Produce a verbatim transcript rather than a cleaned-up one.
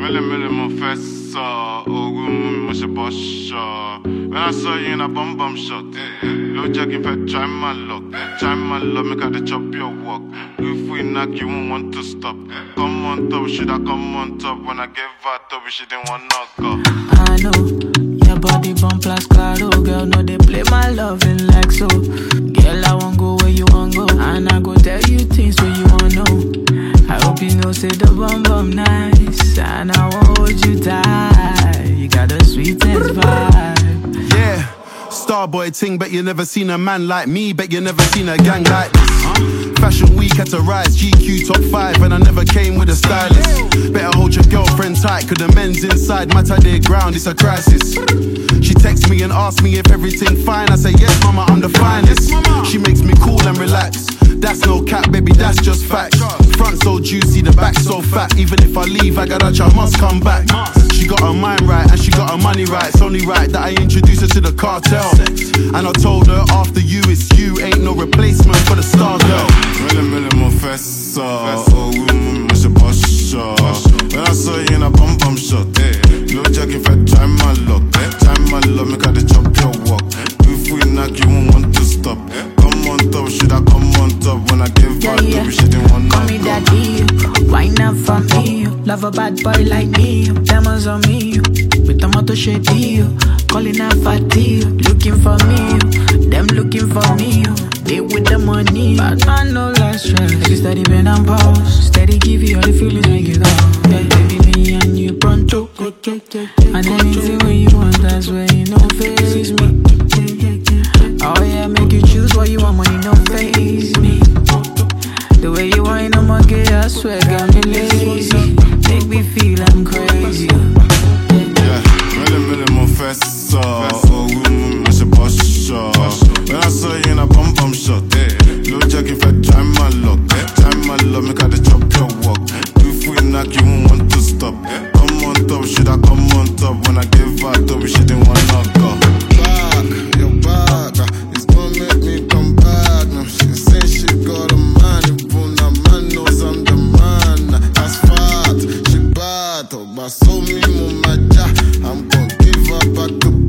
Mille, mille, mon fessa. Oh, room, moi, c'est bossa. When I saw you in a bum bum shot, low jacking fat, try my luck. Try my love, make her the chop your walk. If we knock, you won't want to stop. Come on top, should I come on top? When I gave her top, she didn't want knock up. I know, your body bump plus claro. Girl, no, they play my loving like so. Girl, I won't go where you won't go. And I go tell you things where you won't know. I hope you know, say the bum bum nice. And I won't hold you tight. You got a sweetest vibe. Yeah, Starboy ting, bet you never seen a man like me. Bet you never seen a gang like this. Fashion week had to rise, G Q top five, and I never came with a stylist. Better hold your girlfriend tight, cause the men's inside matter their ground, it's a crisis. She texts me and asks me if everything fine. I say yes mama, I'm the finest. She makes me cool and relax. That's no cap, baby, that's just facts. Front so juicy, the back so fat. Even if I leave, I got a I must come back. She got her mind right and she got her money right. It's only right that I introduce her to the cartel. And I told her after you it's you, ain't no replacement for the star girl. Mille, mille, mon fessa. Oh, room, moi, c'est bossa. When I saw you in a bum bum shot, low jacking fat, try my luck. Try my love, make her the chop your walk. If we knock, you won't want to stop. Come on top, should I come on top? When I give her Yeah, top, yeah. she didn't want Call me knock up. daddy, wine up for me. Love a bad boy like me, diamonds on me. With tomato shady, calling out fatty. Looking for me, them looking for me. They with the money, but I know less stress. You steady bend and pause, steady give you all the feelings when you go. Yeah, baby, me and you pronto. And anything when you want, that's where you know face me. Oh yeah, make you choose what you want, money no face me. The way you whine, I'ma get, I swear, got me lazy. Make me feel I'm crazy. Yeah, mille, mille, mon fessa. Oh, room, moi, c'est bossa. When I saw you in a bum bum shot, low jacking fat, try my luck. Try my love, make her the chop your walk. If we knock, you won't want to stop. Come on top, should I come on top? When I give her top, she didn't want knock up. Back, you're back. It's gonna make me come back. Now she say she got a man. Even a man knows I'm the man. That's fat, she bad. Oh, but so me, mama, I'm gonna give her back to